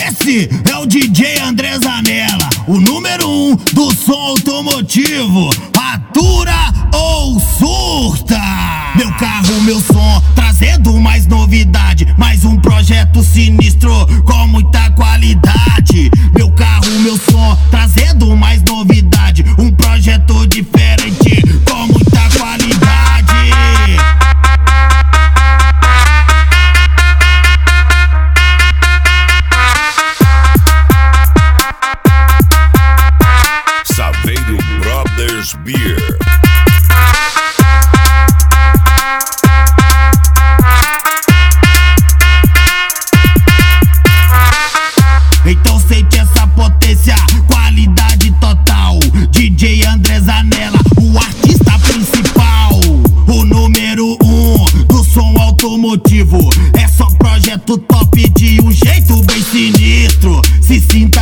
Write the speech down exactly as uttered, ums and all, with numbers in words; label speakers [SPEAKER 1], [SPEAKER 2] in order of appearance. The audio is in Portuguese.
[SPEAKER 1] Esse é o D J André Zanella, o número um do som automotivo. Atura ou surta? Meu carro, meu som, trazendo mais novidade, mais um projeto sinistro com muita qualidade. Meu carro, meu som, trazendo mais novidade, um projeto diferente com muita qualidade.
[SPEAKER 2] Saveiro Brothers Beer.
[SPEAKER 1] Então sente essa potência, qualidade total. D J André Zanella, o artista principal, o número um do som automotivo. É só projeto top de um jeito bem sinistro. Se sinta